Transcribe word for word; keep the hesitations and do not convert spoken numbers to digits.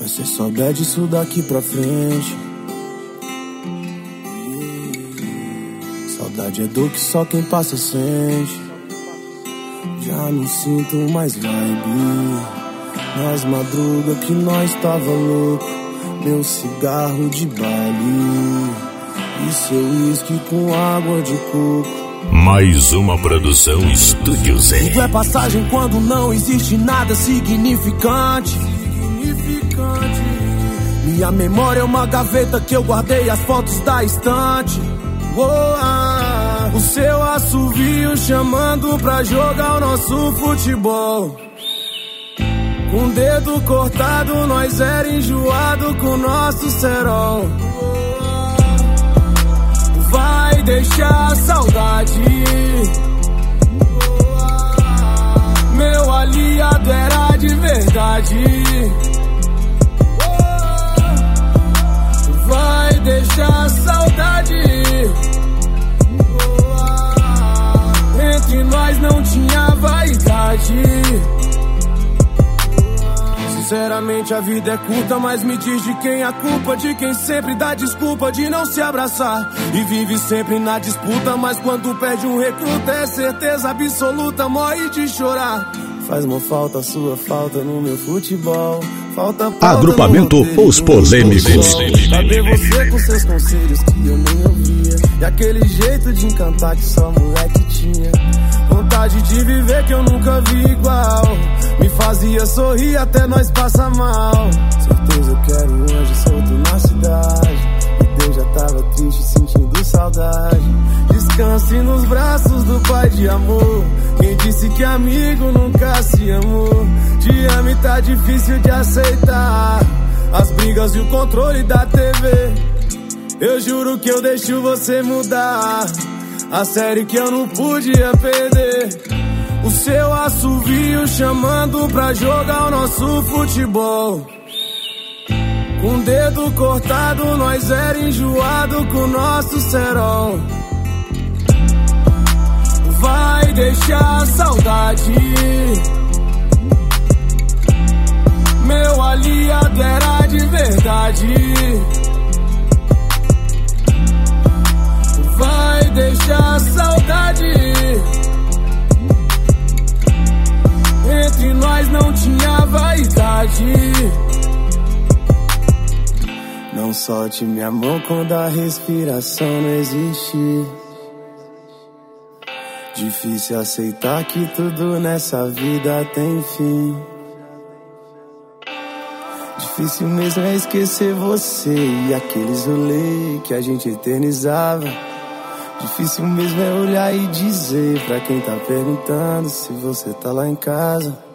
Vai ser só bad isso daqui pra frente. Saudade é dor que só quem passa sente. Já não sinto mais vibe. Nas madrugas que nós tava louco. Meu cigarro de baile e seu uísque com água de coco. Mais uma produção Estúdio Zé. Tudo é passagem quando não existe nada significante. Significante. Minha memória é uma gaveta que eu guardei as fotos da estante. Oh, ah, o seu assovio chamando pra jogar o nosso futebol. Com o dedo cortado, nós era enjoado com o nosso cerol. Vai deixar saudade. Meu aliado era de verdade. Vai deixar saudade. Entre nós não tinha vaidade. Sinceramente a vida é curta, mas me diz de quem a culpa. De quem sempre dá desculpa de não se abraçar e vive sempre na disputa, mas quando perde um recruta é certeza absoluta, morre de chorar. Faz uma falta, sua falta no meu futebol. Falta Agrupamento Os Polêmicos. Cadê você com seus conselhos que eu nem ouvia? E aquele jeito de encantar que só moleque tinha. Vontade de viver que eu nunca vi igual. Me fazia sorrir até nós passar mal. Certeza eu quero um anjo solto na cidade. E Deus já tava triste sentindo saudade. Descanse nos braços do pai de amor. Quem disse que amigo nunca se amou? Te amo e tá difícil de aceitar as brigas e o controle da T V. Eu juro que eu deixo você mudar. A série que eu não podia perder. O seu assovio chamando pra jogar o nosso futebol. Com o dedo cortado, nós era enjoado com o nosso cerol. Vai deixar saudade. Meu aliado era de verdade. Vai deixar saudade. Entre nós não tinha vaidade. Não solte minha mão quando a respiração não existe. Difícil aceitar que tudo nessa vida tem fim. Difícil mesmo é esquecer você e aqueles rolês que a gente eternizava. Difícil mesmo é olhar e dizer pra quem tá perguntando se você tá lá em casa.